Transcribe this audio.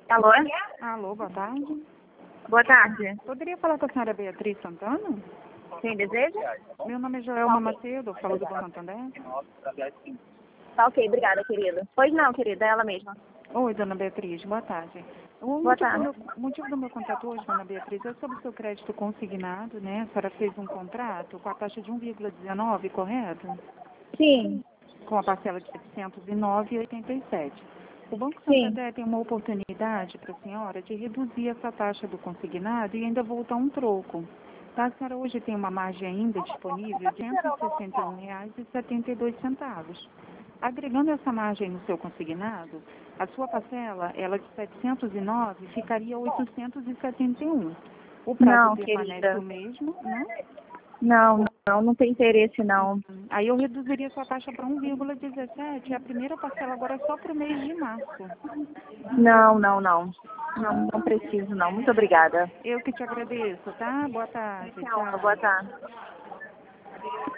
Alô? Alô, boa tarde. Boa tarde. Poderia falar com a senhora Beatriz Santana? Quem deseja? Meu nome é Joelma Macedo, falo do Banco Santander. Tá ok, obrigada, querida. Pois não, querida, é ela mesma. Oi, dona Beatriz, boa tarde. O Boa tarde. motivo do meu contato hoje, dona Beatriz, é sobre o seu crédito consignado, né? A senhora fez um contrato com a taxa de 1,19, correto? Sim, Com a parcela de R$ 709,87. O Banco sim. Santander tem uma oportunidade para a senhora de reduzir essa taxa do consignado e ainda voltar um troco. Tá? A senhora hoje tem uma margem ainda disponível de R$ 161,72. Agregando essa margem no seu consignado, a sua parcela, ela de 709, ficaria 871. O prazo Não, permanece querida. o mesmo, né? Não tem interesse, não. Aí eu reduziria sua taxa para 1,17 e a primeira parcela agora é só para o mês de março. Não preciso, não. Muito obrigada. Eu que te agradeço, tá? Boa tarde. Tchau, Tchau. boa tarde.